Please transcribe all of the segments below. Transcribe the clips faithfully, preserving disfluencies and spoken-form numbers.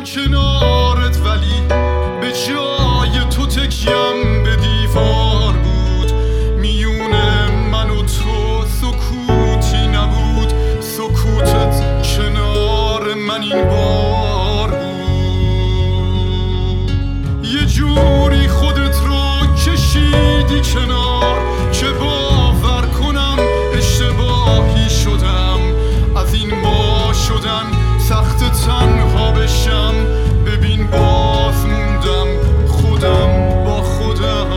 کنارت، ولی به جای تو تکیم به دیوار بود. میون من و تو سکوتی نبود، سکوتت کنار من این بار بود. یه جوری خودت رو کشیدی کنار که باور کنم اشتباهی شدم. از این با شدن سخت تنها بشم، ببین باز موندم خودم با خودم.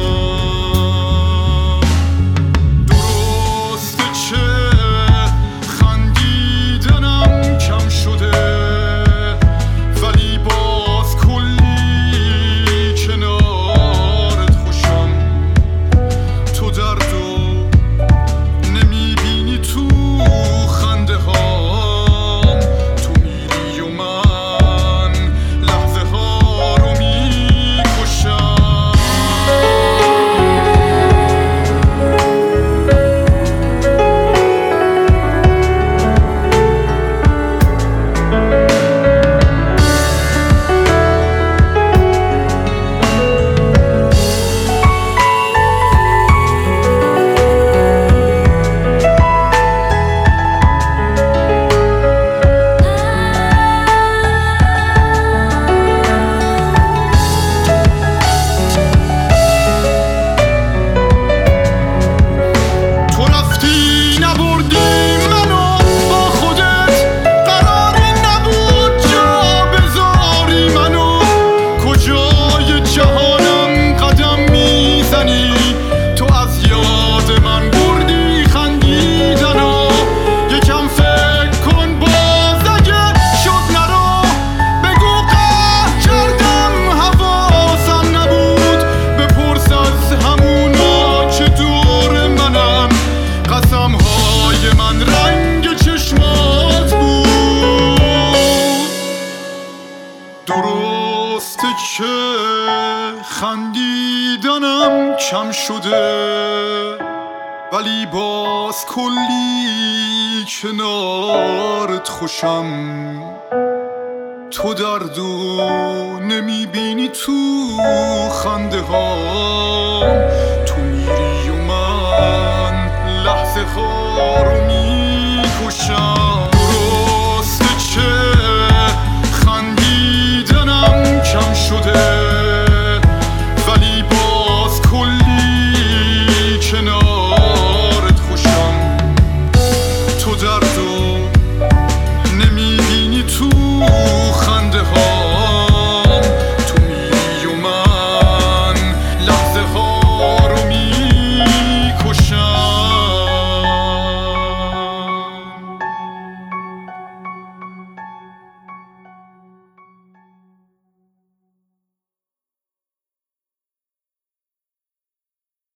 درسته که خندیدنم کم شده، ولی باز کلی کنارت خوشم. تو دردو نمیبینی تو خنده هام، تو میری و من لحظه ها رو میکشم. درسته که خندیدنم کم شده، ولی باز کلی کنارت خوشم. تو دردو نمیبینی تو خنده ها، تو میری و من لحظه ها رو میکشم. درسته که خندیدنم کم شده،